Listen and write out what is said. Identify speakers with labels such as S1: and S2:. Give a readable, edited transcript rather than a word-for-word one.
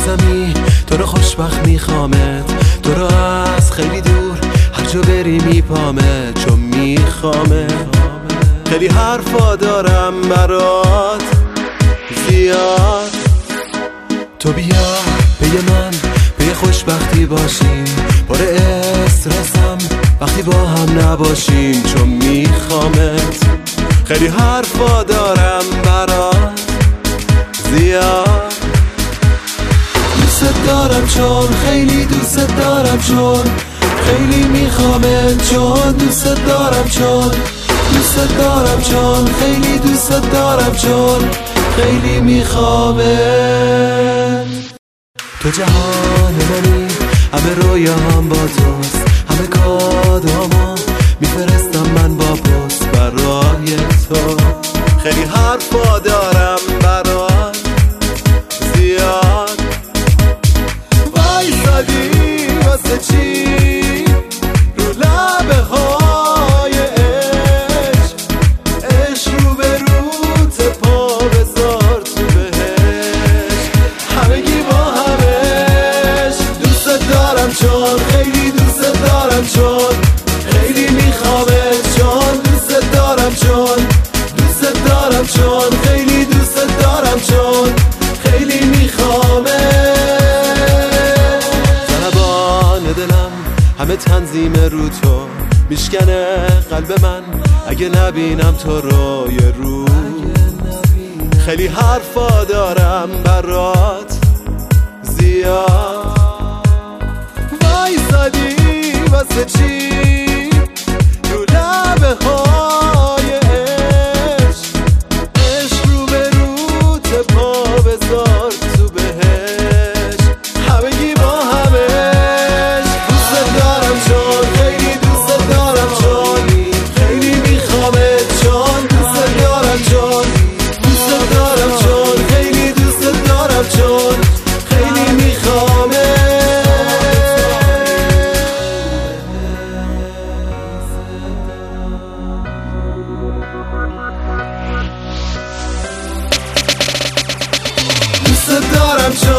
S1: عزیزمی تو رو خوشبخت میخوامت، تو رو از خیلی دور هر جا بری میپامت، چون میخوامت. خیلی حرفا دارم برات زیاد، تو بیا به من به خوشبختی باشیم، پر استرسم وقتی با هم نباشیم، چون میخوامت. خیلی حرفا دارم برات زیاد، دوست دارم چون خیلی دوست دارم، چون خیلی میخوامت، چون دوست دارم، چون دوست دارم، چون خیلی دوست دارم، چون خیلی میخوامت. تو جهان منی، همه رویاهام با توست، همه کادوامو میفرستم من با پست برای تو. خیلی حرفا دارم برات زیاد، وایسادی واسه چی رو لبه های عشق، عشق رو به روت پا بذار تو بهش، همگی با همش. دوست دارم چون خیلی دوست دارم، چون خیلی میخوامت، چون دوست دارم، چون دوست دارم، چون خیلی دوست دارم، چون خیلی میخوامت. ضربان دلم همه تنظیم رو تو میشکنه قلب من، اگه نبینم تو رو یه رو. خیلی حرفا دارم برات زیاد، وایسادی واسه چی رو لبه های عشق، عشق رو به روت پا بذار تو بهش، همگی با همش. دوست دارم چون خیلی دوست دارم، چون خیلی میخوامت، چون دوست دارم، چون دوست دارم، چون خیلی دوست دارم، چون خیلی میخوامت. دوست دارم چون